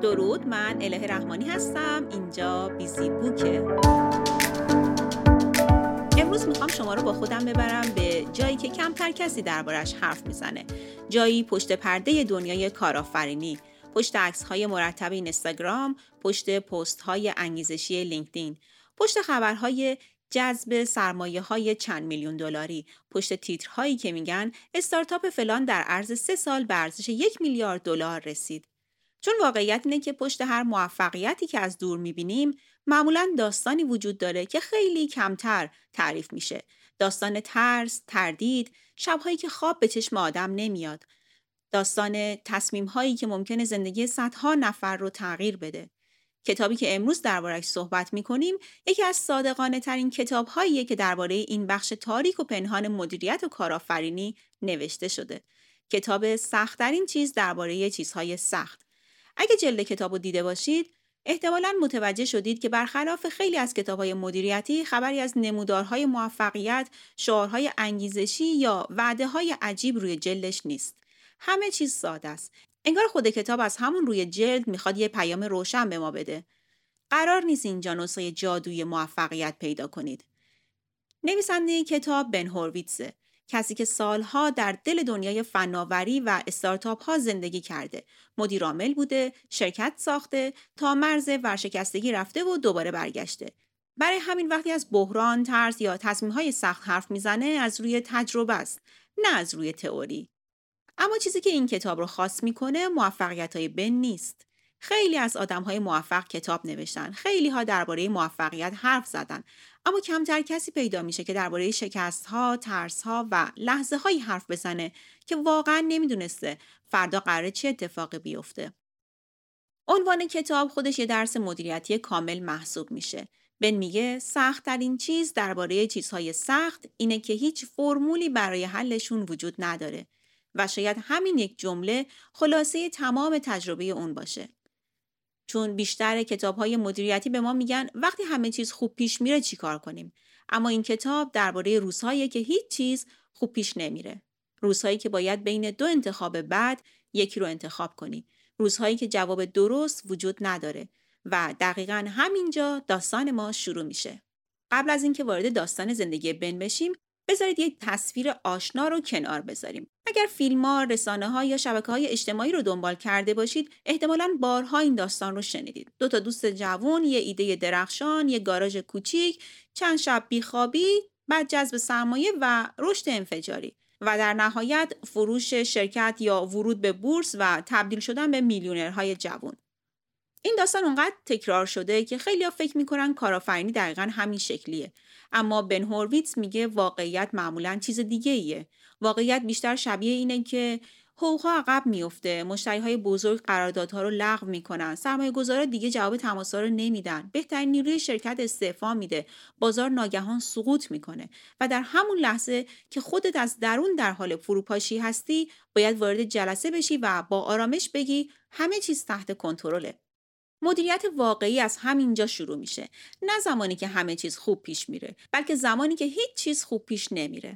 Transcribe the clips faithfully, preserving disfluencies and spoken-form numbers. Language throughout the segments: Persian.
درود، من الهه رحمانی هستم. اینجا بیزی بوکه. امروز میخوام شما رو با خودم ببرم به جایی که کمتر کسی دربارش حرف میزنه. جایی پشت پرده دنیای کارآفرینی، پشت عکس‌های مرتب اینستاگرام، پشت پست‌های انگیزشی لینکدین، پشت خبرهای جذب سرمایه‌های چند میلیون دلاری، پشت تیترهایی که میگن استارتاپ فلان در عرض سه سال به ارزش یک میلیارد دلار رسید. چون واقعیت اینه که پشت هر موفقیتی که از دور میبینیم معمولاً داستانی وجود داره که خیلی کمتر تعریف میشه. داستان ترس، تردید، شبهایی که خواب به چشم آدم نمیاد. داستان تصمیم‌هایی که ممکنه زندگی صدها نفر رو تغییر بده. کتابی که امروز درباره‌اش صحبت می‌کنیم یکی از صادقانه‌ترین کتاب‌هاییه که درباره این بخش تاریک و پنهان مدیریت و کارآفرینی نوشته شده. کتاب سخت‌ترین چیز درباره چیزهای سخت. اگه جلد کتابو دیده باشید، احتمالاً متوجه شدید که برخلاف خیلی از کتاب‌های مدیریتی، خبری از نمودارهای موفقیت، شعارهای انگیزشی یا وعده‌های عجیب روی جلدش نیست. همه چیز ساده است. انگار خود کتاب از همون روی جلد میخواد یه پیام روشن به ما بده. قرار نیست اینجا نسخه جادویی موفقیت پیدا کنید. نویسنده کتاب بن هورویتزه، کسی که سالها در دل دنیای فناوری و استارتاپ ها زندگی کرده. مدیر عامل بوده، شرکت ساخته، تا مرز ورشکستگی رفته و دوباره برگشته. برای همین وقتی از بحران، ترس یا تصمیم‌های سخت حرف میزنه، از روی تجربه است، نه از روی تئوری. اما چیزی که این کتاب رو خاص میکنه موفقیت‌های بن نیست. خیلی از آدم‌های موفق کتاب نوشتن، خیلی ها درباره موفقیت حرف زدن، اما کمتر کسی پیدا میشه که درباره شکست‌ها، ترس‌ها و لحظه‌هایی حرف بزنه که واقعاً نمیدونسته فردا قراره چه اتفاقی بیفته. عنوان کتاب خودش یه درس مدیریتی کامل محسوب میشه. بن میگه سخت‌ترین چیز درباره چیزهای سخت اینه که هیچ فرمولی برای حلشون وجود نداره. و شاید همین یک جمله خلاصه تمام تجربه اون باشه. چون بیشتر کتاب‌های مدیریتی به ما میگن وقتی همه چیز خوب پیش میره چی کار کنیم. اما این کتاب درباره روزهایی که هیچ چیز خوب پیش نمیره. روزهایی که باید بین دو انتخاب بد یکی رو انتخاب کنی. روزهایی که جواب درست وجود نداره. و دقیقاً همینجا داستان ما شروع میشه. قبل از اینکه وارد داستان زندگی بن بشیم، بذارید یک تصویر آشنا رو کنار بذاریم. اگر فیلم‌ها، رسانه‌ها یا شبکه‌های اجتماعی رو دنبال کرده باشید، احتمالاً بارها این داستان رو شنیدید. دو تا دوست جوان، یه ایده درخشان، یه گاراژ کوچیک، چند شب بیخوابی، بعد جذب سرمایه و رشد انفجاری. و در نهایت فروش شرکت یا ورود به بورس و تبدیل شدن به میلیونرهای جوان. این داستان اونقدر تکرار شده که خیلی‌ها فکر می‌کنن کارآفرینی دقیقاً همین شکلیه. اما بن هورویتز میگه واقعیت معمولاً چیز دیگه‌ایه. واقعیت بیشتر شبیه اینه که حقوق‌ها عقب میفته، مشتری‌های بزرگ قراردادها رو لغو می‌کنن، سرمایه‌گذارا دیگه جواب تماس‌ها رو نمیدن، بهترین نیروی شرکت استعفا میده، بازار ناگهان سقوط میکنه و در همون لحظه که خودت از درون در حال فروپاشی هستی، باید وارد جلسه بشی و با آرامش بگی همه چیز تحت کنترله. مدیریت واقعی از همینجا شروع میشه. نه زمانی که همه چیز خوب پیش میره، بلکه زمانی که هیچ چیز خوب پیش نمیره.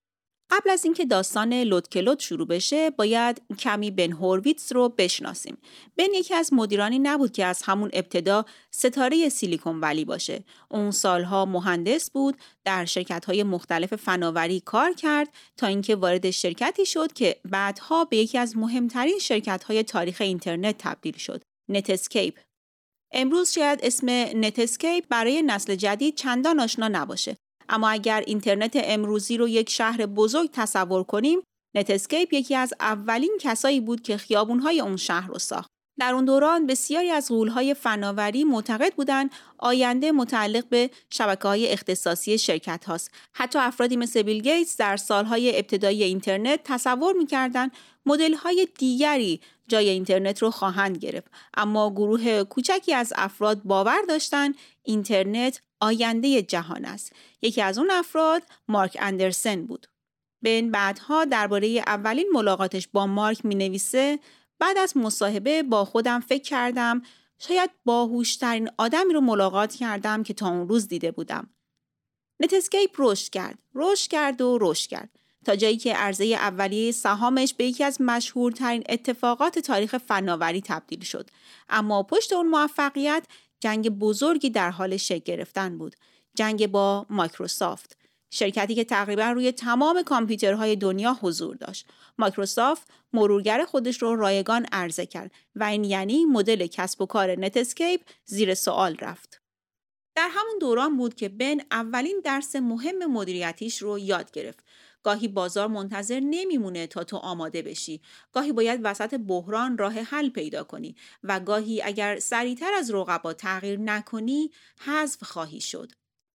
قبل از اینکه داستان لودکلود شروع بشه، باید کمی بن هورویتز رو بشناسیم. بن یکی از مدیرانی نبود که از همون ابتدا ستاره سیلیکون ولی باشه. اون سالها مهندس بود، در شرکت‌های مختلف فناوری کار کرد تا اینکه وارد شرکتی شد که بعدها به یکی از مهمترین شرکت‌های تاریخ اینترنت تبدیل شد، نتاسکیپ. امروز شاید اسم نتاسکیپ برای نسل جدید چندان آشنا نباشه، اما اگر اینترنت امروزی رو یک شهر بزرگ تصور کنیم، نتاسکیپ یکی از اولین کسایی بود که خیابون‌های اون شهر رو ساخت. در اون دوران بسیاری از غول‌های فناوری معتقد بودند آینده متعلق به شبکه‌های اختصاصی شرکت هاست. حتی افرادی مثل بیل گیتس در سالهای ابتدایی اینترنت تصور می‌کردند مدل‌های دیگری جای اینترنت رو خواهند گرفت، اما گروه کوچکی از افراد باور داشتند اینترنت آینده جهان است. یکی از اون افراد مارک اندرسن بود. بن بعدها درباره اولین ملاقاتش با مارک می‌نویسه: بعد از مصاحبه با خودم فکر کردم شاید باهوشترین آدمی رو ملاقات کردم که تا اون روز دیده بودم. نتاسکیپ رشد کرد، رشد کرد و رشد کرد. تا جایی که عرضه اولیه سهامش به یکی از مشهورترین اتفاقات تاریخ فناوری تبدیل شد. اما پشت اون موفقیت جنگ بزرگی در حال شکل گرفتن بود. جنگ با مایکروسافت، شرکتی که تقریبا روی تمام کامپیوترهای دنیا حضور داشت. مایکروسافت مرورگر خودش رو رایگان عرضه کرد و این یعنی مدل کسب و کار نتاسکیپ زیر سوال رفت. در همون دوران بود که بن اولین درس مهم مدیریتیش رو یاد گرفت. گاهی بازار منتظر نمیمونه تا تو آماده بشی. گاهی باید وسط بحران راه حل پیدا کنی و گاهی اگر سریعتر از رقبا تغییر نکنی حذف خواهی شد.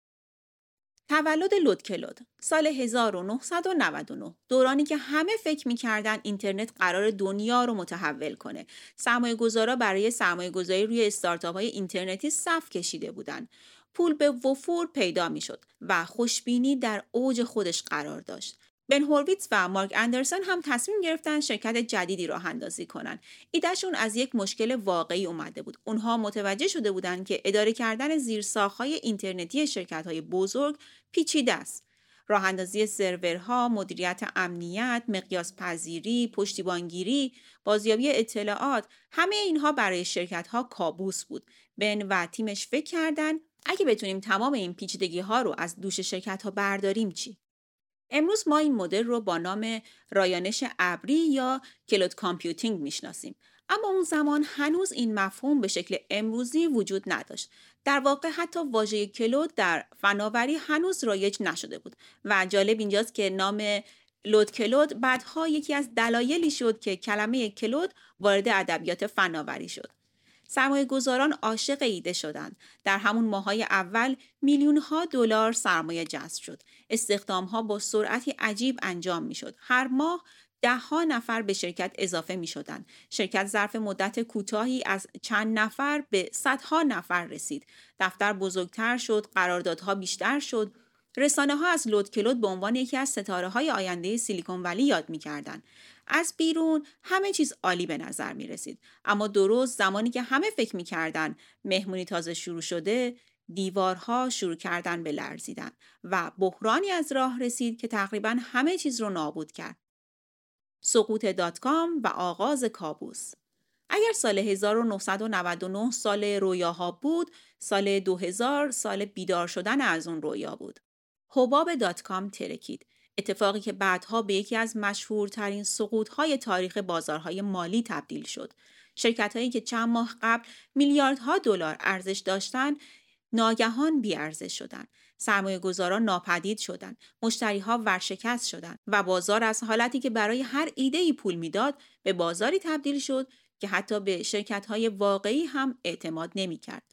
تولد لودکلود سال هزار و نهصد و نود و نه، دورانی که همه فکر می‌کردن اینترنت قرار دنیا رو متحول کنه. سرمایه‌گذارا برای سرمایه‌گذاری روی استارتاپ‌های اینترنتی صف کشیده بودن. پول به وفور پیدا می‌شد و خوشبینی در اوج خودش قرار داشت. بن هورویتز و مارک اندرسون هم تصمیم گرفتن شرکت جدیدی راه اندازی کنن. ایدهشون از یک مشکل واقعی اومده بود. اونها متوجه شده بودن که اداره کردن زیرساخت‌های اینترنتی شرکت‌های بزرگ پیچیده است. راه اندازی سرورها، مدیریت امنیت، مقیاس پذیری، پشتیبانگیری، بازیابی اطلاعات، همه اینها برای شرکت‌ها کابوس بود. بن و تیمش فکر کردن اگه بتونیم تمام این پیچیدگی‌ها رو از دوش شرکت‌ها برداریم چی؟ امروز ما این مدل رو با نام رایانش ابری یا کلود کامپیوتینگ میشناسیم. اما اون زمان هنوز این مفهوم به شکل امروزی وجود نداشت. در واقع حتی واژه کلود در فناوری هنوز رایج نشده بود و جالب اینجاست که نام لود کلود بعدها یکی از دلایلی شد که کلمه کلود وارد ادبیات فناوری شد. سرمایه گذاران عاشق ایده شدند. در همون ماهای اول میلیون ها دلار سرمایه جذب شد. استخدام ها با سرعتی عجیب انجام می شد. هر ماه ده ها نفر به شرکت اضافه می شدند. شرکت ظرف مدت کوتاهی از چند نفر به صدها نفر رسید. دفتر بزرگتر شد، قراردادها بیشتر شد. رسانه ها از لودکلود به عنوان یکی از ستاره های آینده سیلیکون ولی یاد می کردن. از بیرون همه چیز عالی به نظر می رسید. اما درست زمانی که همه فکر می کردن مهمونی تازه شروع شده، دیوارها شروع کردن به لرزیدن و بحرانی از راه رسید که تقریبا همه چیز رو نابود کرد. سقوط دات کام و آغاز کابوس. اگر سال هزار و نهصد و نود و نه سال رویاها بود، سال دو هزار سال بیدار شدن از اون رویا بود. حباب دات کام ترکید. اتفاقی که بعدها به یکی از مشهورترین سقوط‌های تاریخ بازارهای مالی تبدیل شد. شرکت‌هایی که چند ماه قبل میلیاردها دلار ارزش داشتند، ناگهان بی‌ارزش شدند. سرمایه‌گذاران ناپدید شدند، مشتری‌ها ورشکست شدند و بازار از حالتی که برای هر ایده‌ای پول میداد، به بازاری تبدیل شد که حتی به شرکت‌های واقعی هم اعتماد نمی‌کرد.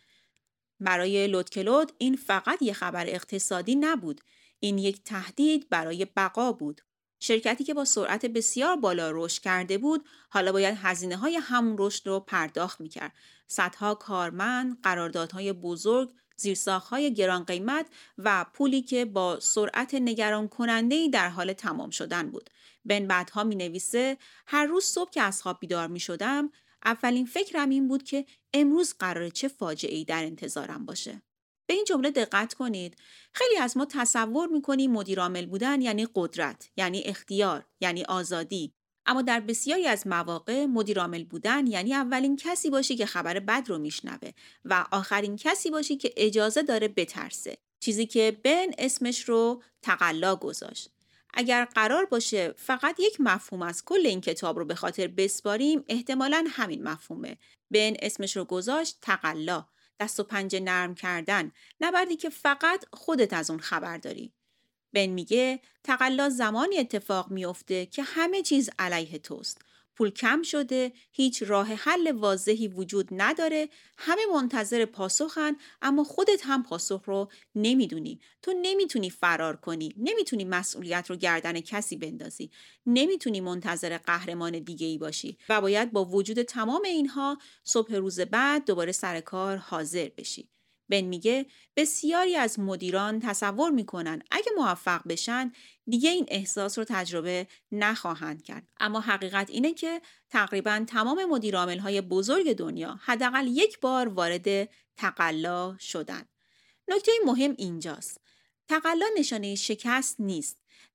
برای لودکلود این فقط یک خبر اقتصادی نبود. این یک تهدید برای بقا بود. شرکتی که با سرعت بسیار بالا رشد کرده بود، حالا باید هزینه‌های همون رشد رو پرداخت می‌کرد. صدها کارمند، قراردادهای بزرگ، زیرساخت‌های گران قیمت و پولی که با سرعت نگران کننده‌ای در حال تمام شدن بود. بن بعدها می‌نویسه هر روز صبح که از خواب بیدار می‌شدم، اولین فکرم این بود که امروز قراره چه فاجعه‌ای در انتظارم باشه. به این جمله دقت کنید. خیلی از ما تصور میکنیم مدیر عامل بودن یعنی قدرت، یعنی اختیار، یعنی آزادی. اما در بسیاری از مواقع مدیر عامل بودن یعنی اولین کسی باشی که خبر بد رو میشنوه و آخرین کسی باشی که اجازه داره بترسه. چیزی که بن اسمش رو تقلا گذاشت. اگر قرار باشه فقط یک مفهوم از کل این کتاب رو به خاطر بسپاریم، احتمالاً همین مفهومه. بن اسمش رو گذاشت تقلا. دست و پنجه نرم کردن، نبردی که فقط خودت از اون خبر داری. بن میگه تقلا زمانی اتفاق میفته که همه چیز علیه توست. پول کم شده، هیچ راه حل واضحی وجود نداره، همه منتظر پاسخن اما خودت هم پاسخ رو نمیدونی. تو نمیتونی فرار کنی، نمیتونی مسئولیت رو گردن کسی بندازی، نمیتونی منتظر قهرمان دیگه‌ای باشی و باید با وجود تمام اینها صبح روز بعد دوباره سر کار حاضر بشی. بن میگه بسیاری از مدیران تصور میکنن اگه موفق بشن دیگه این احساس رو تجربه نخواهند کرد. اما حقیقت اینه که تقریبا تمام مدیرعامل‌های بزرگ دنیا حداقل یک بار وارد تقلا شدن. نکته مهم اینجاست. تقلا نشانه شکست نیست.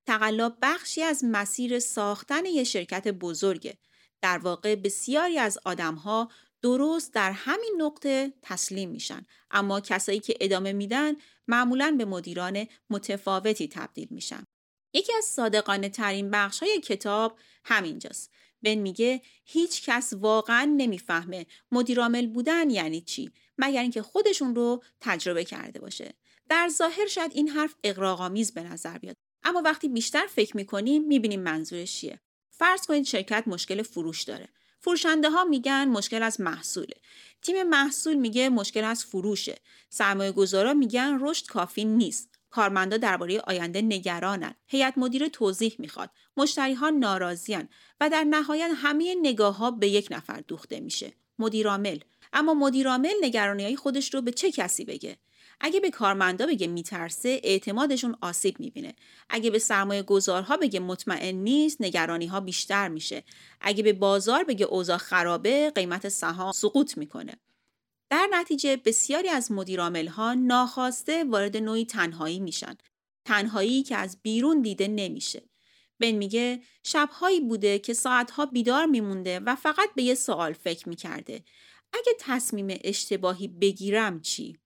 تقلا بخشی از مسیر ساختن یه شرکت بزرگه. در واقع بسیاری از آدم‌ها درست در همین نقطه تسلیم میشن، اما کسایی که ادامه میدن معمولاً به مدیران متفاوتی تبدیل میشن. یکی از صادقانه ترین بخش های کتاب همینجاست. بن میگه هیچ کس واقعاً نمیفهمه مدیرعامل بودن یعنی چی، مگر اینکه خودشون رو تجربه کرده باشه. در ظاهر شاید این حرف اغراق‌آمیز به نظر بیاد، اما وقتی بیشتر فکر میکنیم میبینیم منظورش چیه. فرض کنید شرکت مشکل فروش داره. فروشنده ها میگن مشکل از محصوله. تیم محصول میگه مشکل از فروشه. سرمایه گذارا میگن رشد کافی نیست. کارمندا درباره آینده نگرانن. هیئت مدیره توضیح میخواد. مشتری‌ها ناراضیان و در نهایت همه نگاه‌ها به یک نفر دوخته میشه. مدیرعامل. اما مدیرعامل نگرانی‌های خودش رو به چه کسی بگه؟ اگه به کارمندا بگه میترسه، اعتمادشون آسیب میبینه. اگه به سرمایه گذارها بگه مطمئن نیست، نگرانی ها بیشتر میشه. اگه به بازار بگه اوضاع خرابه، قیمت سهام سقوط میکنه. در نتیجه بسیاری از مدیرعامل ها ناخواسته وارد نوعی تنهایی میشن. تنهایی که از بیرون دیده نمیشه. بن میگه شبهایی بوده که ساعتها بیدار میمونده و فقط به یه سوال فکر میکرده. اگه تصمیم اشتباهی بگیرم چی؟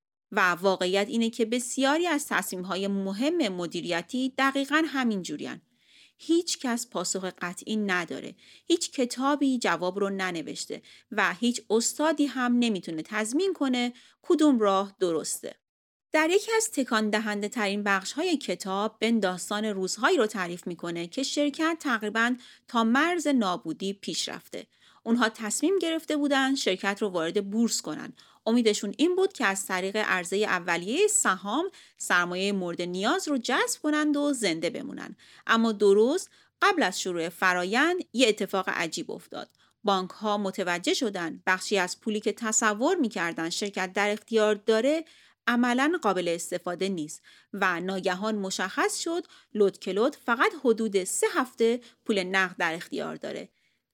و واقعیت اینه که بسیاری از تصمیم‌های مهم مدیریتی دقیقاً همین جورین. هیچ کس پاسخ قطعی نداره. هیچ کتابی جواب رو ننوشته و هیچ استادی هم نمیتونه تضمین کنه کدوم راه درسته. در یکی از تکان دهنده ترین بخش های کتاب بن داستان روزهایی رو تعریف میکنه که شرکت تقریباً تا مرز نابودی پیش رفته. اونها تصمیم گرفته بودن شرکت رو وارد بورس کنن. امیدشون این بود که از طریق عرضه اولیه سهام سرمایه مورد نیاز رو جذب کنند و زنده بمونن. اما درست قبل از شروع فرایند یه اتفاق عجیب افتاد. بانک ها متوجه شدن بخشی از پولی که تصور میکردن شرکت در اختیار داره عملاً قابل استفاده نیست و ناگهان مشخص شد لود کلود فقط حدود سه هفته پول نقد در اختیار داره.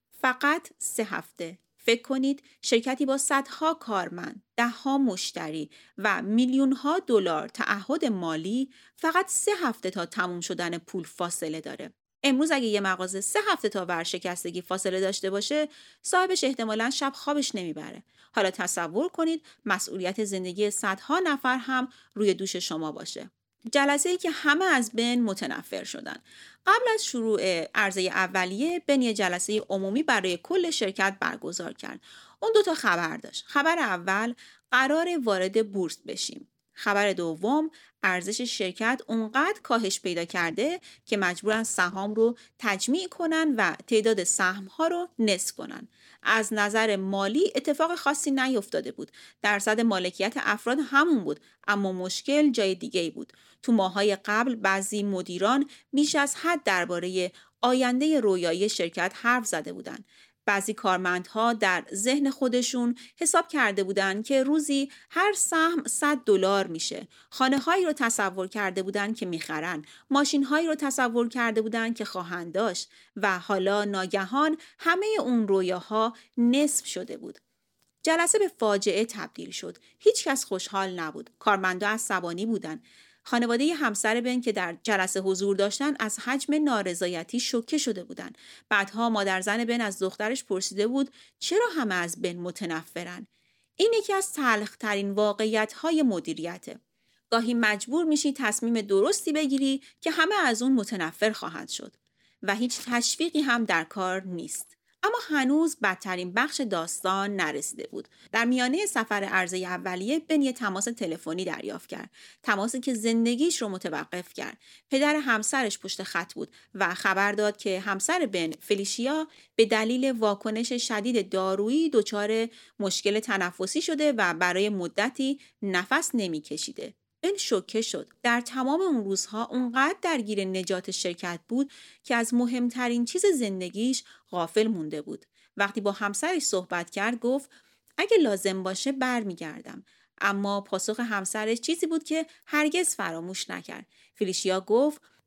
فقط سه هفته. فکر کنید شرکتی با صدها کارمند، دهها مشتری و میلیون‌ها دلار تعهد مالی فقط سه هفته تا تموم شدن پول فاصله داره. امروز اگه یه مغازه سه هفته تا ورشکستگی فاصله داشته باشه، صاحبش احتمالاً شب خوابش نمیبره. حالا تصور کنید مسئولیت زندگی صدها نفر هم روی دوش شما باشه. جلسه‌ای که همه از بن متنفر شدن. قبل از شروع عرضه اولیه بن یه جلسه عمومی برای کل شرکت برگزار کرد. اون دو تا خبر داشت. خبر اول قرار وارد بورس بشیم. خبر دوم ارزش شرکت اونقدر کاهش پیدا کرده که مجبورن سهام رو تجمیع کنن و تعداد سهم‌ها رو نصف کنن. از نظر مالی اتفاق خاصی نیفتاده بود. درصد مالکیت افراد همون بود، اما مشکل جای دیگه‌ای بود. تو ماهای قبل بعضی مدیران بیش از حد درباره آینده رویایی شرکت حرف زده بودند. بعضی کارمندها در ذهن خودشون حساب کرده بودند که روزی هر سهم صد دلار میشه. خانه‌هایی رو تصور کرده بودند که میخرن، ماشین‌هایی رو تصور کرده بودند که خواهند داشت و حالا ناگهان همه اون رویاها نصف شده بود. جلسه به فاجعه تبدیل شد. هیچ کس خوشحال نبود. کارمندا عصبانی بودند. خانواده همسر بن که در جلسه حضور داشتن از حجم نارضایتی شوکه شده بودند. بعدها مادر زن بن از دخترش پرسیده بود چرا همه از بن متنفرن؟ این یکی از تلخ‌ترین واقعیت‌های مدیریته. گاهی مجبور میشی تصمیم درستی بگیری که همه از اون متنفر خواهند شد و هیچ تشویقی هم در کار نیست. اما هنوز بدترین بخش داستان نرسیده بود. در میانه سفر عرضه اولیه بن یه تماس تلفنی دریافت کرد. تماسی که زندگیش رو متوقف کرد. پدر همسرش پشت خط بود و خبر داد که همسر بن فلیشیا به دلیل واکنش شدید دارویی دچار مشکل تنفسی شده و برای مدتی نفس نمی‌کشیده. بن شوکه شد. در تمام اون روزها اونقدر درگیر نجات شرکت بود که از مهمترین چیز زندگیش غافل مونده بود. وقتی با همسرش صحبت کرد گفت اگه لازم باشه برمیگردم. اما پاسخ همسرش چیزی بود که هرگز فراموش نکرد. فلیشیا گفت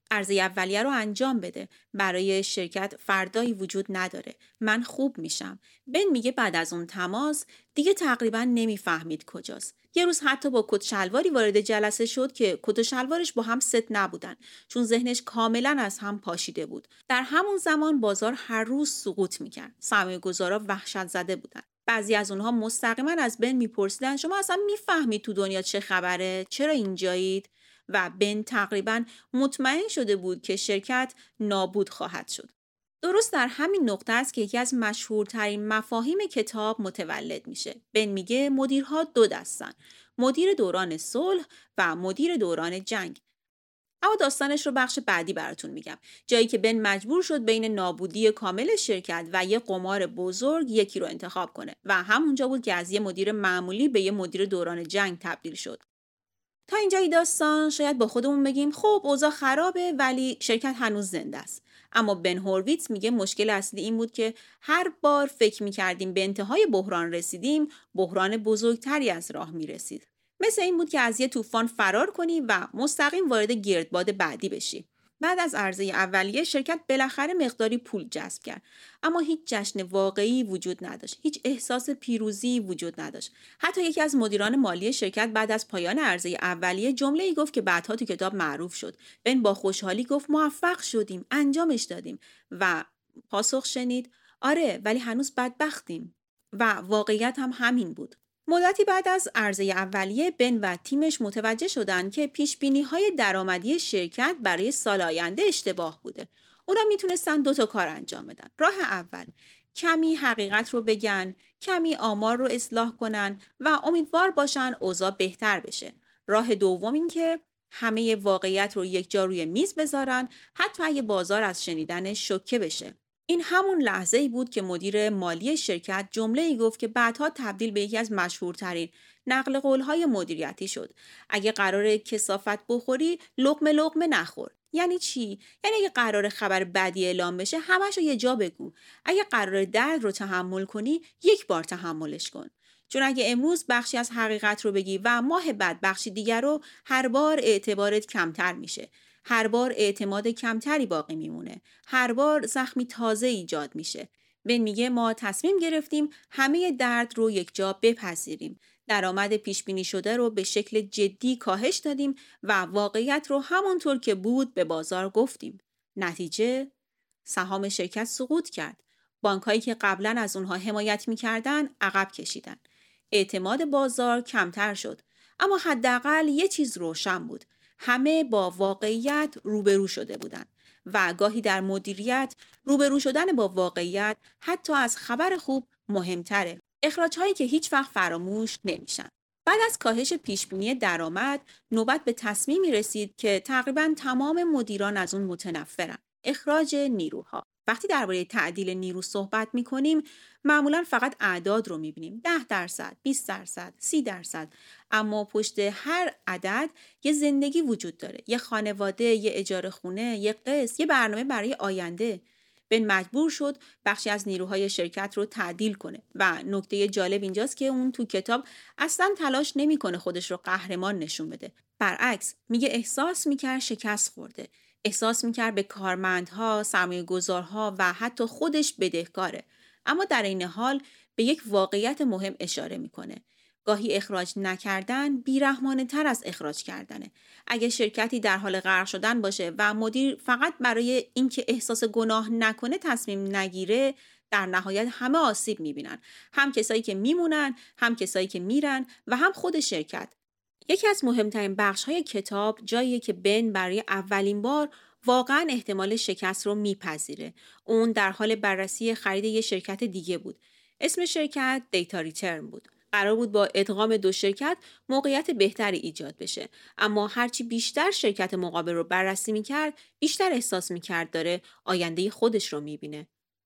عرضه اولیه رو انجام بده. برای شرکت فردایی وجود نداره. من خوب میشم. بن میگه بعد از اون تماس دیگه تقریبا نمیفهمید کجاست. یه روز حتی با کت شلواری وارد جلسه شد که کت و شلوارش با هم ست نبودن، چون ذهنش کاملا از هم پاشیده بود. در همون زمان بازار هر روز سقوط میکرد. سرمایه‌گذارا وحشت زده بودن. بعضی از اونها مستقیما از بن میپرسیدن شما اصلا میفهمید تو دنیا چه خبره؟ چرا اینجایید؟ و بن تقریبا مطمئن شده بود که شرکت نابود خواهد شد. درست در همین نقطه است که یکی از مشهورترین مفاهیم کتاب متولد میشه. بن میگه مدیرها دو دستن، مدیر دوران صلح و مدیر دوران جنگ. اما داستانش رو بخش بعدی براتون میگم، جایی که بن مجبور شد بین نابودی کامل شرکت و یه قمار بزرگ یکی رو انتخاب کنه و همونجا بود که از یه مدیر معمولی به یه مدیر دوران جنگ تبدیل شد. تا اینجای داستان شاید با خودمون بگیم خب اوضاع خرابه ولی شرکت هنوز زنده است. اما بن هورویتز میگه مشکل اصلی این بود که هر بار فکر میکردیم به انتهای بحران رسیدیم، بحران بزرگتری از راه میرسید. مثل این بود که از یه طوفان فرار کنی و مستقیم وارد گردباد بعدی بشی. بعد از عرضه اولیه شرکت بالاخره مقداری پول جذب کرد، اما هیچ جشن واقعی وجود نداشت، هیچ احساس پیروزی وجود نداشت. حتی یکی از مدیران مالی شرکت بعد از پایان عرضه اولیه جمله‌ای گفت که بعدها تو کتاب معروف شد. بن با خوشحالی گفت موفق شدیم، انجامش دادیم. و پاسخ شنید آره ولی هنوز بدبختیم. و واقعیت هم همین بود. مدتی بعد از عرضه اولیه بن و تیمش متوجه شدند که پیشبینی‌های درآمدی شرکت برای سال آینده اشتباه بوده. اونا میتونستن دو تا کار انجام بدن. راه اول، کمی حقیقت رو بگن، کمی آمار رو اصلاح کنن و امیدوار باشن اوضاع بهتر بشه. راه دوم این که همه واقعیت رو یک جا روی میز بذارن، حتی اگه بازار از شنیدنش شوکه بشه. این همون لحظه ای بود که مدیر مالی شرکت جمله ای گفت که بعدها تبدیل به یکی از مشهورترین نقل قولهای مدیریتی شد. اگه قراره کثافت بخوری، لقمه لقمه نخور. یعنی چی؟ یعنی اگه قراره خبر بدی اعلام بشه، همش رو یه جا بگو. اگه قراره درد رو تحمل کنی، یک بار تحملش کن. چون اگه امروز بخشی از حقیقت رو بگی و ماه بعد بخشی دیگر رو، هر بار اعتبارت کمتر میشه. هر بار اعتماد کمتری باقی میمونه. هر بار زخمی تازه ایجاد میشه. بن میگه ما تصمیم گرفتیم همه درد رو یک جا بپذیریم. درآمد پیش بینی شده رو به شکل جدی کاهش دادیم و واقعیت رو همونطور که بود به بازار گفتیم. نتیجه سهام شرکت سقوط کرد. بانک‌هایی که قبلا از اونها حمایت می‌کردن عقب کشیدن. اعتماد بازار کمتر شد. اما حداقل یه چیز روشن بود. همه با واقعیت روبرو شده بودند و گاهی در مدیریت روبرو شدن با واقعیت حتی از خبر خوب مهمتره. اخراج‌هایی که هیچ وقت فراموش نمیشن. بعد از کاهش پیشبینی درآمد، نوبت به تصمیمی رسید که تقریباً تمام مدیران از اون متنفرن. اخراج نیروها. وقتی درباره تعدیل نیرو صحبت می‌کنیم، معمولاً فقط اعداد رو می‌بینیم. ده درصد، بیست درصد، سی درصد. اما پشت هر عدد یه زندگی وجود داره. یه خانواده، یه اجاره خونه، یه قسط، یه برنامه برای آینده. بن مجبور شد بخشی از نیروهای شرکت رو تعدیل کنه و نکته جالب اینجاست که اون تو کتاب اصلاً تلاش نمی‌کنه خودش رو قهرمان نشون بده. برعکس میگه احساس می‌کرد شکست خورده. احساس می‌کرد به کارمندها، سرمایه‌گذارها و حتی خودش بدهکاره. اما در این حال به یک واقعیت مهم اشاره می‌کنه. گاهی اخراج نکردن بی‌رحمانه تر از اخراج کردنه. اگه شرکتی در حال غرق شدن باشه و مدیر فقط برای اینکه احساس گناه نکنه تصمیم نگیره، در نهایت همه آسیب می‌بینن. هم کسایی که میمونن، هم کسایی که میرن و هم خود شرکت. یکی از مهمترین بخش‌های کتاب جاییه که بن برای اولین بار واقعاً احتمال شکست رو میپذیره. اون در حال بررسی خرید یه شرکت دیگه بود. اسم شرکت دیتا ریترن بود. قرار بود با ادغام دو شرکت موقعیت بهتری ایجاد بشه. اما هرچی بیشتر شرکت مقابل رو بررسی میکرد، بیشتر احساس میکرد داره آینده خودش رو میبینه.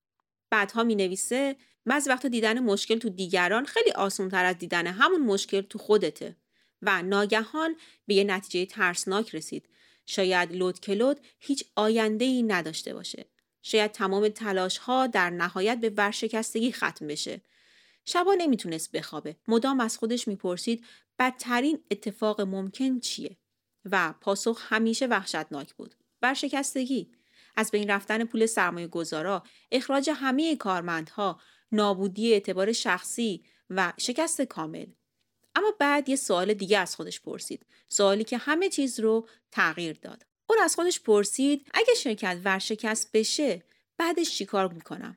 بعدها مینویسه بعضی وقتا دیدن مشکل تو دیگران خیلی آسان‌تر از دیدن همون مشکل تو خودته. و ناگهان به یه نتیجه ترسناک رسید. شاید لود کلود هیچ آینده‌ای نداشته باشه. شاید تمام تلاش‌ها در نهایت به ورشکستگی ختم بشه. شبا نمیتونست بخوابه. مدام از خودش میپرسید بدترین اتفاق ممکن چیه؟ و پاسخ همیشه وحشتناک بود. ورشکستگی، از بین رفتن پول سرمایه گذارا، اخراج همه کارمندها، نابودی اعتبار شخصی و شکست کامل. اما بعد یه سوال دیگه از خودش پرسید. سوالی که همه چیز رو تغییر داد. اون از خودش پرسید اگه شرکت ورشکست بشه بعدش چیکار میکنم؟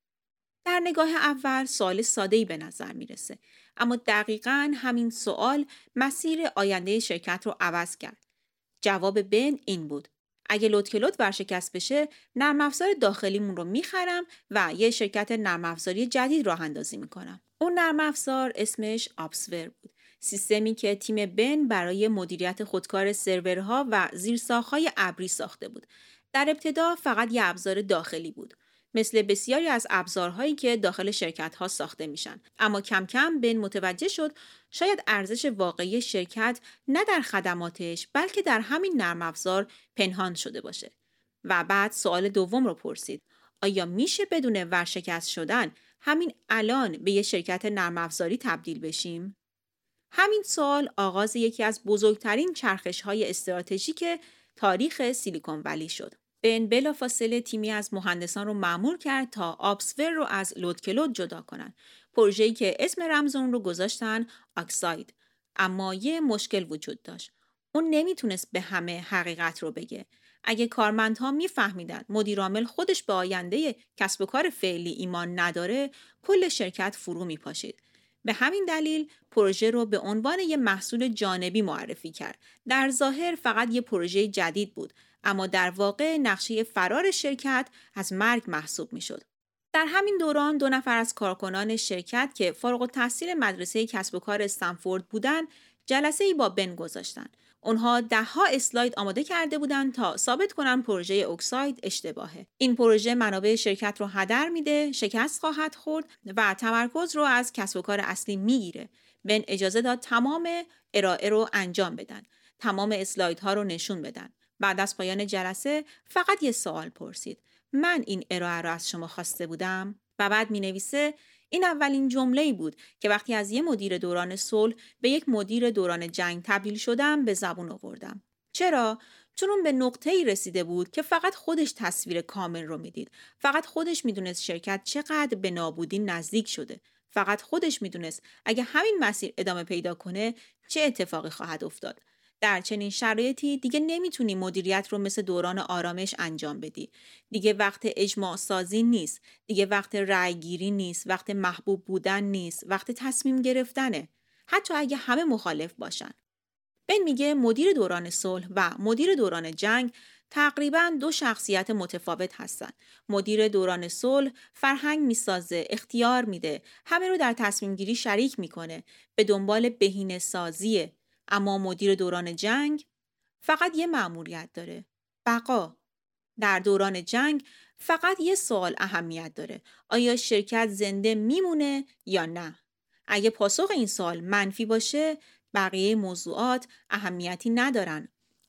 در نگاه اول سوال ساده‌ای به نظر میرسه. اما دقیقاً همین سوال مسیر آینده شرکت رو عوض کرد. جواب بن این بود: اگه لودکلود ورشکست بشه، نرم افزار داخلیمون رو میخرم و یه شرکت نرم افزاری جدید راه اندازی میکنم. اون نرم افزار اسمش آپسور بود. سیستمی که تیم بن برای مدیریت خودکار سرورها و زیرساخت‌های ابری ساخته بود. در ابتدا فقط یه ابزار داخلی بود، مثل بسیاری از ابزارهایی که داخل شرکت‌ها ساخته میشن. اما کم کم بن متوجه شد شاید ارزش واقعی شرکت نه در خدماتش بلکه در همین نرم افزار پنهان شده باشه. و بعد سوال دوم رو پرسید: آیا میشه بدون ورشکست شدن همین الان به یه شرکت نرم افزاری تبدیل بشیم؟ همین سوال آغاز یکی از بزرگترین چرخش‌های استراتژیک تاریخ سیلیکون ولی شد. بن بلافاصله تیمی از مهندسان رو مأمور کرد تا آپسور رو از لودکلود جدا کنن. پروژه‌ای که اسم رمز اون رو گذاشتن آکساید. اما یه مشکل وجود داشت. اون نمیتونست به همه حقیقت رو بگه. اگه کارمندها میفهمیدن مدیر عامل خودش به آینده کسب و کار فعلی ایمان نداره، کل شرکت فرو میپاشید. به همین دلیل پروژه رو به عنوان یه محصول جانبی معرفی کرد. در ظاهر فقط یه پروژه جدید بود، اما در واقع نقشه فرار شرکت از مرگ محسوب میشد. در همین دوران دو نفر از کارکنان شرکت که فارغ التحصیل مدرسه کسب و کار استنفورد بودند، جلسه‌ای با بن گذاشتند. اونها ده ها اسلاید آماده کرده بودند تا ثابت کنن پروژه اوکساید اشتباهه. این پروژه منابع شرکت رو هدر میده، شکست خواهد خورد و تمرکز رو از کسب و کار اصلی میگیره. بن اجازه داد تمام ارائه رو انجام بدن، تمام اسلایدها رو نشون بدن. بعد از پایان جلسه فقط یه سوال پرسید: من این ارائه رو از شما خواسته بودم؟ و بعد می نویسه: این اولین جمله‌ای بود که وقتی از یه مدیر دوران صلح به یک مدیر دوران جنگ تبدیل شدم به زبون آوردم. چرا؟ چون اون به نقطه‌ای رسیده بود که فقط خودش تصویر کامل رو میدید. فقط خودش میدونست شرکت چقدر به نابودی نزدیک شده. فقط خودش میدونست اگه همین مسیر ادامه پیدا کنه چه اتفاقی خواهد افتاد. در چنین شرایطی دیگه نمیتونی مدیریت رو مثل دوران آرامش انجام بدی. دیگه وقت اجماع سازی نیست، دیگه وقت رأی گیری نیست، وقت محبوب بودن نیست، وقت تصمیم گرفتنه، حتی اگه همه مخالف باشن. بن میگه مدیر دوران صلح و مدیر دوران جنگ تقریباً دو شخصیت متفاوت هستن. مدیر دوران صلح فرهنگ میسازه، اختیار میده، همه رو در تصمیم گیری شریک میکنه، به دنبال بهینه سازیه. اما مدیر دوران جنگ فقط یه مأموریت داره: بقا. در دوران جنگ فقط یه سوال اهمیت داره: آیا شرکت زنده میمونه یا نه؟ اگه پاسخ این سوال منفی باشه، بقیه موضوعات اهمیتی ندارن.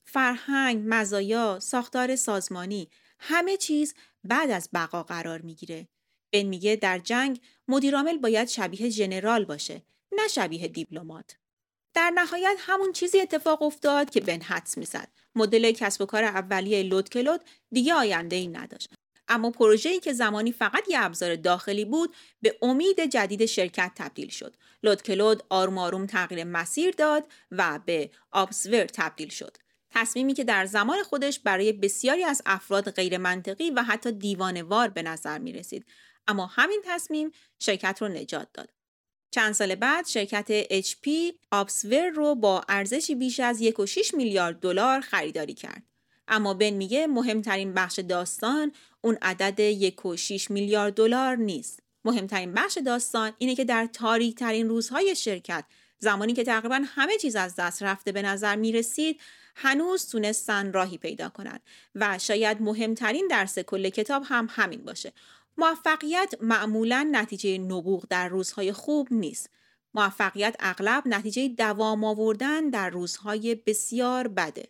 فرهنگ، مزایا، ساختار سازمانی، همه چیز بعد از بقا قرار میگیره. بن میگه در جنگ مدیرعامل باید شبیه ژنرال باشه، نه شبیه دیپلمات. در نهایت همون چیزی اتفاق افتاد که بن حدس می‌زد. مدل کسب و کار اولیه لودکلود دیگه آینده‌ای نداشت. اما پروژه‌ای که زمانی فقط یه ابزار داخلی بود، به امید جدید شرکت تبدیل شد. لودکلود آروم آروم تغییر مسیر داد و به آپسور تبدیل شد. تصمیمی که در زمان خودش برای بسیاری از افراد غیر منطقی و حتی دیوانه‌وار به نظر می‌رسید. اما همین تصمیم شرکت رو نجات داد. چند سال بعد شرکت اچ پی آپسور رو با ارزشی بیش از یک و شش میلیارد دلار خریداری کرد. اما بن میگه مهمترین بخش داستان اون عدد یک و شش میلیارد دلار نیست. مهمترین بخش داستان اینه که در تاریک ترین روزهای شرکت، زمانی که تقریبا همه چیز از دست رفته به نظر میرسید، هنوز تونستن راهی پیدا کنن و شاید مهمترین درس کل کتاب هم همین باشه. موفقیت معمولاً نتیجه نبوغ در روزهای خوب نیست. موفقیت اغلب نتیجه دوام آوردن در روزهای بسیار بده.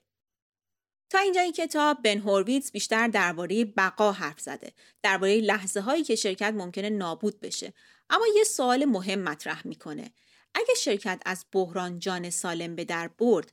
تا اینجای کتاب بن هورویتز بیشتر درباره بقا حرف زده، درباره لحظه هایی که شرکت ممکنه نابود بشه. اما یه سوال مهم مطرح میکنه: اگه شرکت از بحران جان سالم به در برد،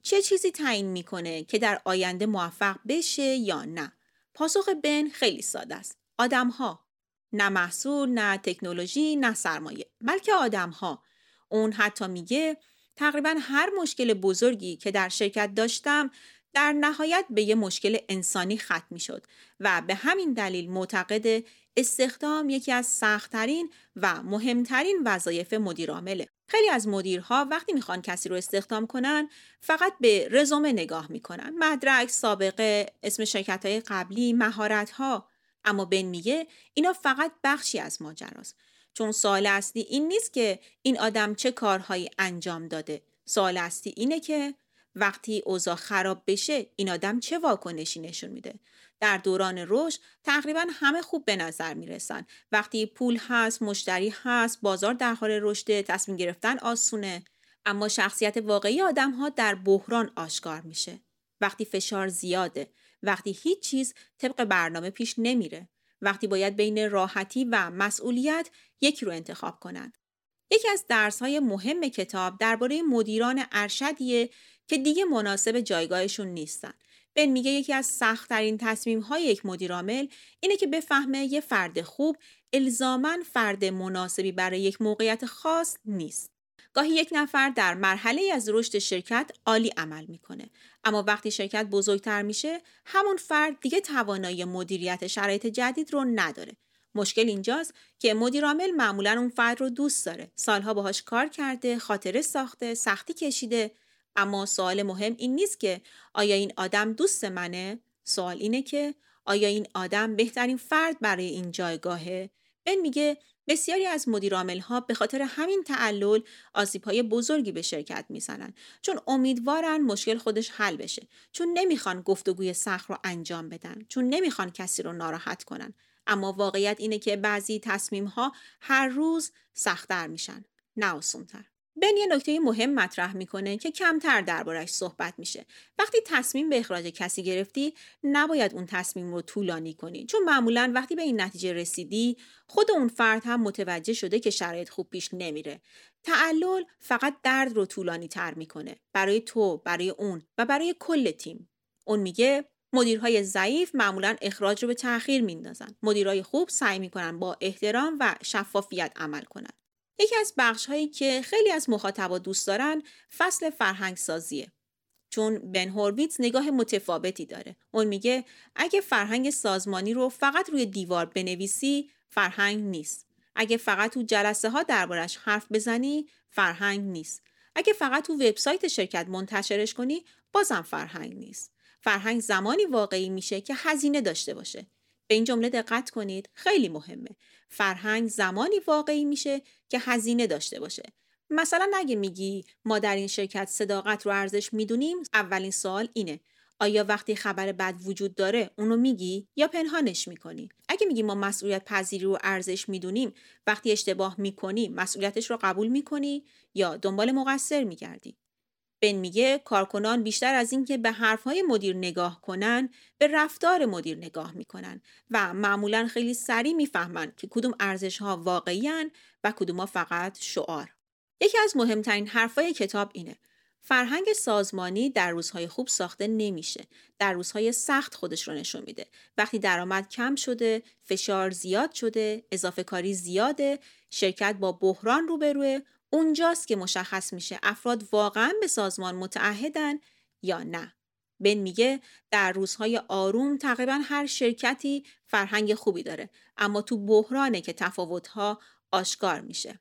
چه چیزی تعیین میکنه که در آینده موفق بشه یا نه؟ پاسخ بن خیلی ساده است. آدم‌ها. نه محصول، نه تکنولوژی، نه سرمایه، بلکه آدم‌ها. اون حتی میگه تقریبا هر مشکل بزرگی که در شرکت داشتم در نهایت به یه مشکل انسانی ختم میشد و به همین دلیل معتقد استخدام یکی از سخت‌ترین و مهمترین وظایف مدیرعامله. خیلی از مدیرها وقتی میخوان کسی رو استخدام کنن فقط به رزومه نگاه میکنن، مدرک، سابقه، اسم شرکت‌های قبلی، مهارت‌ها. اما بن میگه اینا فقط بخشی از ماجراست. چون سوال اصلی این نیست که این آدم چه کارهایی انجام داده. سوال اصلی اینه که وقتی اوضاع خراب بشه این آدم چه واکنشی نشون میده. در دوران رشد تقریبا همه خوب به نظر میرسن. وقتی پول هست، مشتری هست، بازار در حال رشد، تصمیم گرفتن آسونه. اما شخصیت واقعی آدم ها در بحران آشکار میشه. وقتی فشار زیاده، وقتی هیچ چیز طبق برنامه پیش نمیره، وقتی باید بین راحتی و مسئولیت یکی رو انتخاب کنن. یکی از درس‌های مهم کتاب درباره مدیران ارشدیه که دیگه مناسب جایگاهشون نیستن. بن میگه یکی از سخت‌ترین تصمیم‌های یک مدیرعامل اینه که بفهمه یه فرد خوب الزاماً فرد مناسبی برای یک موقعیت خاص نیست. گاهی یک نفر در مرحله از رشد شرکت عالی عمل میکنه، اما وقتی شرکت بزرگتر میشه همون فرد دیگه توانایی مدیریت شرایط جدید رو نداره. مشکل اینجاست که مدیرعامل معمولاً اون فرد رو دوست داره، سالها باهاش کار کرده، خاطره ساخته، سختی کشیده. اما سوال مهم این نیست که آیا این آدم دوست منه؟ سوال اینه که آیا این آدم بهترین فرد برای این جایگاهه؟ بن میگه بسیاری از مدیرعامل‌ها به خاطر همین تعلل آسیب‌های بزرگی به شرکت میزنن، چون امیدوارن مشکل خودش حل بشه، چون نمیخوان گفتگوی سخت رو انجام بدن، چون نمیخوان کسی رو ناراحت کنن. اما واقعیت اینه که بعضی تصمیم‌ها هر روز سخت‌تر میشن، نه آسان‌تر. بن یه نکته مهم مطرح میکنه که کمتر دربارش صحبت میشه. وقتی تصمیم به اخراج کسی گرفتی نباید اون تصمیم رو طولانی کنی، چون معمولاً وقتی به این نتیجه رسیدی خود اون فرد هم متوجه شده که شرایط خوب پیش نمیره. تعلل فقط درد رو طولانی تر میکنه، برای تو، برای اون و برای کل تیم. اون میگه مدیرهای ضعیف معمولاً اخراج رو به تأخیر میندازن. مدیرهای خوب سعی میکنن با احترام و شفافیت عمل کنن. یکی از بخش‌هایی که خیلی از مخاطبا دوست دارن فصل فرهنگ سازیه، چون بن هورویتز نگاه متفاوتی داره. اون میگه اگه فرهنگ سازمانی رو فقط روی دیوار بنویسی فرهنگ نیست. اگه فقط تو جلسه ها دربارش حرف بزنی فرهنگ نیست. اگه فقط تو وبسایت شرکت منتشرش کنی بازم فرهنگ نیست. فرهنگ زمانی واقعی میشه که هزینه داشته باشه. به این جمله دقت کنید، خیلی مهمه. فرهنگ زمانی واقعی میشه که هزینه داشته باشه. مثلا اگه میگی ما در این شرکت صداقت رو ارزش میدونیم، اولین سوال اینه آیا وقتی خبر بد وجود داره اونو میگی یا پنهانش میکنی؟ اگه میگی ما مسئولیت پذیری رو ارزش میدونیم، وقتی اشتباه میکنی مسئولیتش رو قبول میکنی یا دنبال مقصر میگردی؟ بن میگه کارکنان بیشتر از این که به حرفهای مدیر نگاه کنن به رفتار مدیر نگاه میکنن و معمولا خیلی سریع میفهمن که کدوم ارزش‌ها واقعی‌اند و کدوم‌ها فقط شعار. یکی از مهمترین حرفای کتاب اینه: فرهنگ سازمانی در روزهای خوب ساخته نمیشه، در روزهای سخت خودش رو نشون میده. وقتی درآمد کم شده، فشار زیاد شده، اضافه کاری زیاده، شرکت با بحران روبروه، اونجاست که مشخص میشه افراد واقعا به سازمان متعهدن یا نه. بن میگه در روزهای آروم تقریبا هر شرکتی فرهنگ خوبی داره، اما تو بحرانه که تفاوت‌ها آشکار میشه.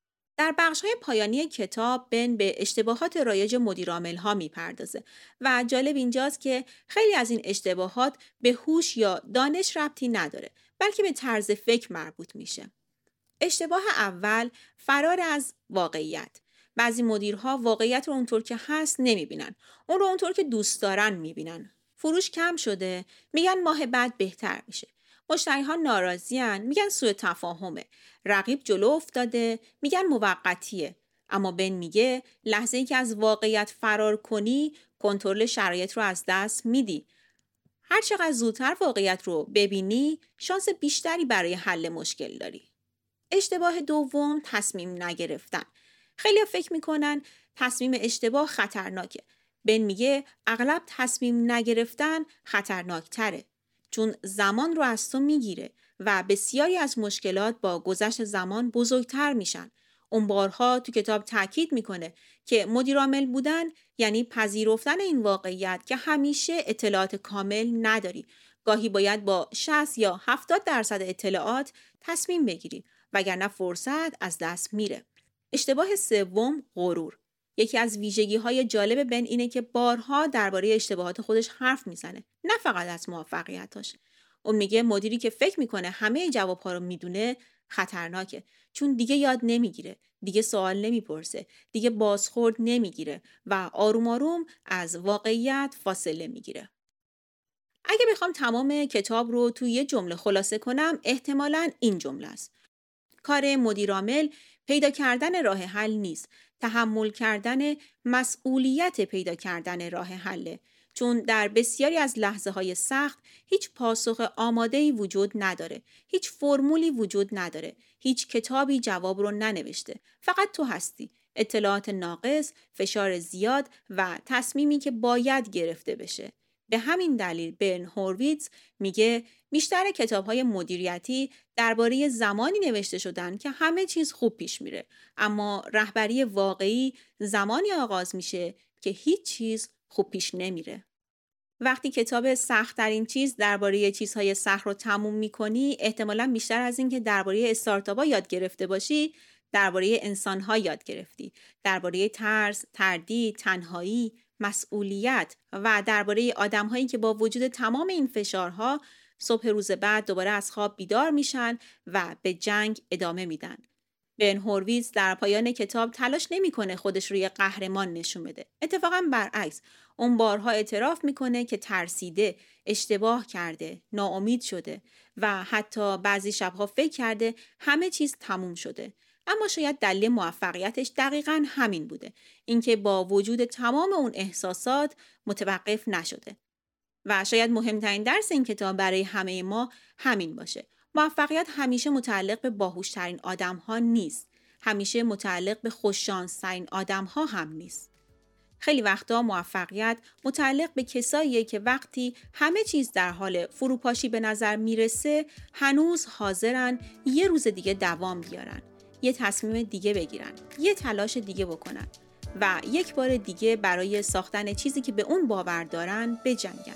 در بخش‌های پایانی کتاب بن به اشتباهات رایج مدیرعامل‌ها میپردازه و جالب اینجاست که خیلی از این اشتباهات به هوش یا دانش ربطی نداره، بلکه به طرز فکر مربوط میشه. اشتباه اول، فرار از واقعیت. بعضی مدیرها واقعیت رو اونطور که هست نمیبینن، اون رو اونطور که دوست دارن میبینن. فروش کم شده، میگن ماه بعد بهتر میشه. مشتری ها ناراضیان، میگن سوء تفاهمه. رقیب جلو افتاده، میگن موقتیه. اما بن میگه لحظه‌ای که از واقعیت فرار کنی، کنترل شرایط رو از دست میدی. هر چقدر زودتر واقعیت رو ببینی، شانس بیشتری برای حل مشکل داری. اشتباه دوم، تصمیم نگرفتن. خیلی فکر میکنن تصمیم اشتباه خطرناکه. بن میگه اغلب تصمیم نگرفتن خطرناکتره، چون زمان رو از تو میگیره و بسیاری از مشکلات با گذشت زمان بزرگتر میشن. اون بارها تو کتاب تاکید میکنه که مدیرعامل بودن یعنی پذیرفتن این واقعیت که همیشه اطلاعات کامل نداری. گاهی باید با شصت یا هفتاد درصد اطلاعات تصمیم بگیری وگرنه فرصت از دست میره. اشتباه سوم، غرور. یکی از ویژگی‌های جالب بن اینه که بارها درباره اشتباهات خودش حرف میزنه، نه فقط از موفقیتاش. اون میگه مدیری که فکر میکنه همه جواب‌ها رو میدونه خطرناکه، چون دیگه یاد نمیگیره، دیگه سوال نمیپرسه، دیگه بازخورد نمیگیره و آروم آروم از واقعیت فاصله میگیره. اگه بخوام تمام کتاب رو توی یه جمله خلاصه کنم، احتمالاً این جمله است: کار مدیرعامل پیدا کردن راه حل نیست، تحمل کردن مسئولیت پیدا کردن راه حله، چون در بسیاری از لحظه های سخت هیچ پاسخ آماده‌ای وجود نداره، هیچ فرمولی وجود نداره، هیچ کتابی جواب رو ننوشته، فقط تو هستی، اطلاعات ناقص، فشار زیاد و تصمیمی که باید گرفته بشه. به همین دلیل بن هورویتز میگه بیشتر کتاب‌های مدیریتی درباره زمانی نوشته شدن که همه چیز خوب پیش میره، اما رهبری واقعی زمانی آغاز میشه که هیچ چیز خوب پیش نمیره. وقتی کتاب سخت‌ترین چیز درباره چیزهای سخت رو تموم میکنی، احتمالاً بیشتر از این که درباره استارتاپ‌ها یاد گرفته باشی، درباره انسان‌ها یاد گرفتی، درباره ترس، تردید، تنهایی، مسئولیت و درباره آدم‌هایی که با وجود تمام این فشارها صبح روز بعد دوباره از خواب بیدار میشن و به جنگ ادامه میدن. بن هورویتز در پایان کتاب تلاش نمیکنه خودش رو یه قهرمان نشون بده. اتفاقاً برعکس، اون بارها اعتراف میکنه که ترسیده، اشتباه کرده، ناامید شده و حتی بعضی شبها فکر کرده همه چیز تموم شده. اما شاید دلیل موفقیتش دقیقاً همین بوده، اینکه با وجود تمام اون احساسات متوقف نشده. و شاید مهمترین درس این کتاب برای همه ما همین باشه. موفقیت همیشه متعلق به باهوشترین آدم‌ها نیست. همیشه متعلق به خوششانس‌ترین آدم‌ها هم نیست. خیلی وقتا موفقیت متعلق به کساییه که وقتی همه چیز در حال فروپاشی به نظر میرسه، هنوز حاضرن یه روز دیگه دوام بیارن، یه تصمیم دیگه بگیرن، یه تلاش دیگه بکنن و یک بار دیگه برای ساختن چیزی که به اون باور دارن بجنگن.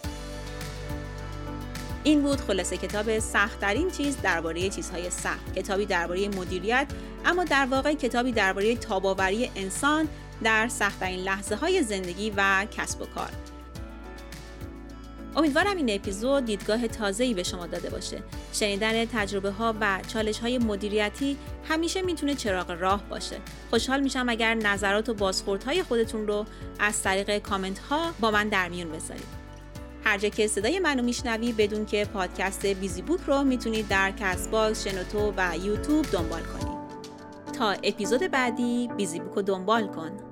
این بود خلاصه کتاب سخت‌ترین چیز درباره چیزهای سخت، کتابی درباره مدیریت، اما در واقع کتابی درباره تاب‌آوری انسان در سخت‌ترین لحظه‌های زندگی و کسب و کار. امیدوارم این اپیزود دیدگاه تازه‌ای به شما داده باشه. شنیدن تجربه‌ها و چالش‌های مدیریتی همیشه میتونه چراغ راه باشه. خوشحال میشم اگر نظرات و بازخوردهای خودتون رو از طریق کامنت‌ها با من در میون بذارید. هر جا که صدای منو میشنوی بدون که پادکست بیزی بوک رو میتونید در کست باکس، شنوتو و یوتیوب دنبال کنید. تا اپیزود بعدی بیزی بوک رو دنبال کن.